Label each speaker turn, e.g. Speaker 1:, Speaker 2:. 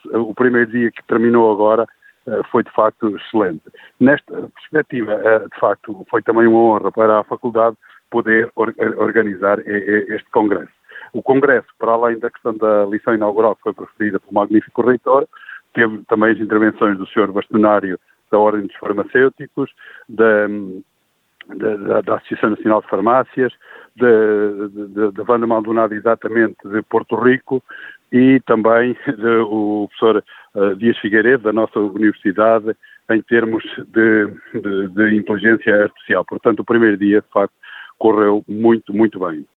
Speaker 1: o primeiro dia que terminou agora foi de facto excelente. Nesta perspectiva, de facto, foi também uma honra para a Faculdade poder organizar este congresso. O congresso, para além da questão da lição inaugural que foi proferida pelo magnífico reitor, teve também as intervenções do Sr. Bastonário da Ordem dos Farmacêuticos, da Associação Nacional de Farmácias, da Wanda Maldonado, exatamente, de Porto Rico, e também o professor Dias Figueiredo, da nossa universidade, em termos de inteligência artificial. Portanto, o primeiro dia, de facto, correu muito, muito bem.